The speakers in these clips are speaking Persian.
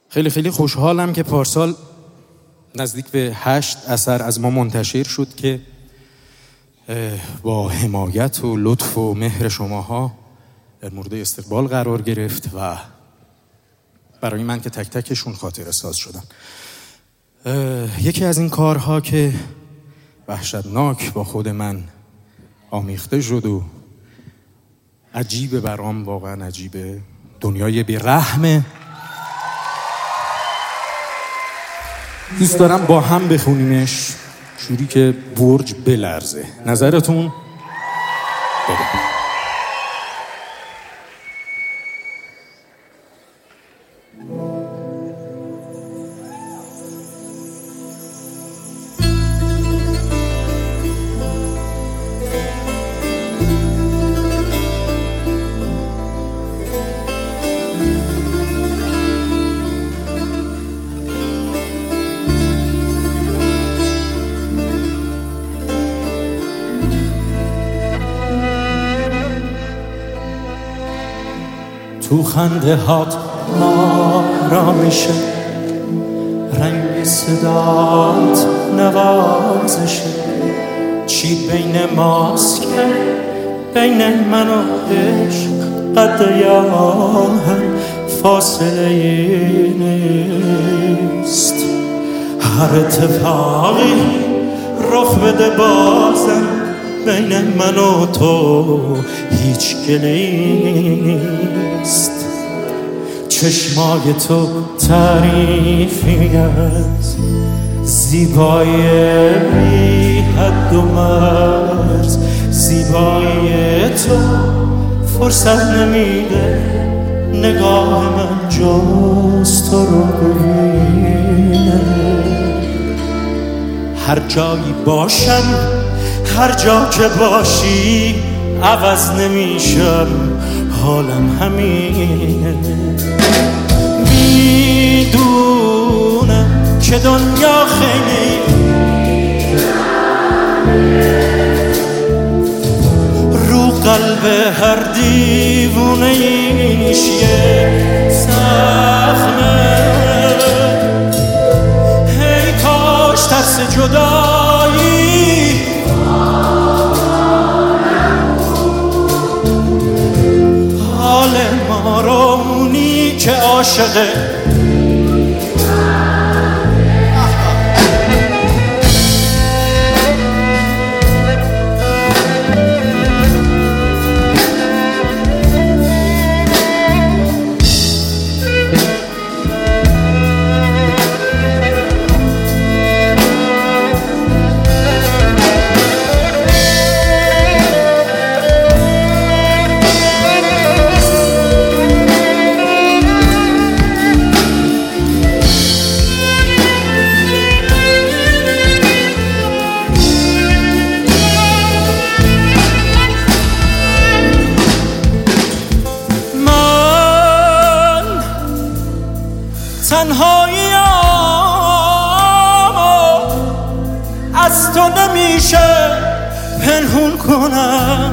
خیلی خیلی خوشحالم که پارسال نزدیک به 8 اثر از ما منتشر شد که با حمایت و لطف و مهر شماها در مورد استقبال قرار گرفت و برای من که تک تکشون خاطره ساز شدن. یکی از این کارها که وحشتناک با خود من آمیخته شد و عجیبه برام، واقعا عجیبه، دنیای بی‌رحمه. دوست دارم با هم بخونیمش جوری که برج بلرزه. نظرتون؟ بریم. تو خنده هات آرامشه، رنگ صدات نوازشه، چی بین ماست که بین من و عشق قد یاهم فاصله نیست. هر اتفاقی رخ بده بازم بین من و تو هیچ گله‌ای نیست. چشمای تو تعریفی از زیبایی بی حد و مرز، زیبایی تو فرصت نمیده نگاه من جز تو رو ببینه. هر جایی باشم، هر جا که باشی عوض نمیشم، حالم همینه. میدونم که دنیا خیلی رو قلب هر دیوونه ایش یه زخمه. هی کاش ترس جدایی حال ما رو اونی که عاشقه تنهایی‌امو از تو نمیشه پنهون کنم.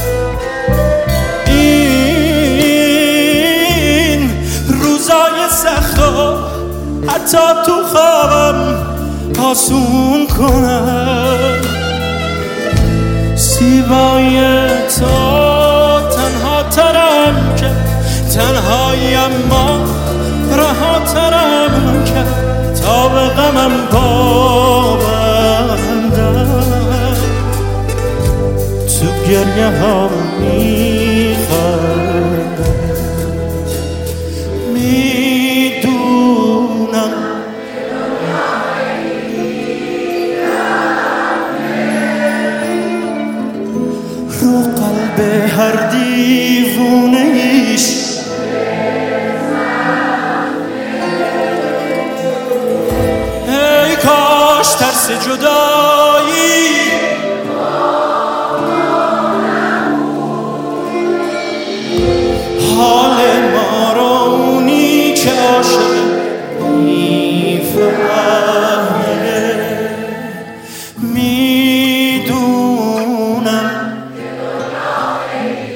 این روزای سختو حتی تو خوابم آسون کنم. زیبایی تو تنها ترم که تنهاییم ما رهاترم کرد تا به غمم پابندم. تو گریه ها میخندم، میدونم رو قلب هر دیوونه ایش کاش ترس جدایی حال ما رو اونی که عاشق میفهمه. میدونم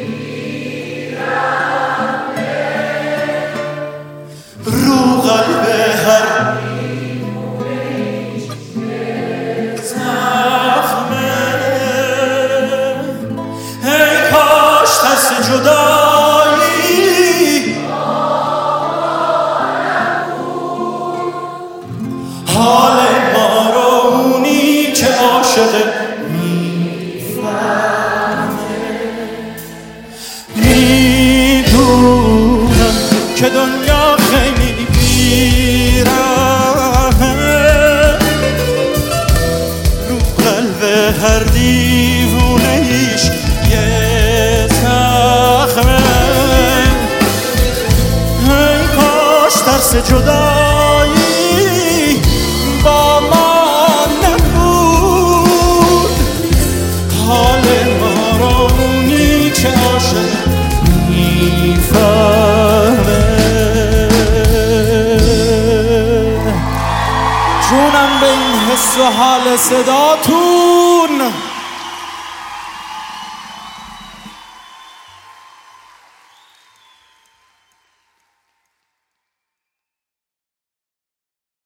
رو قلب خیلی بیرحمه رو قلب هر دیوونه ایش یه زخمه ای کاش ترس جدایی با ما نبود حال ما رو اونی که عاشق میفهمه جونم به این حس و حال صداتون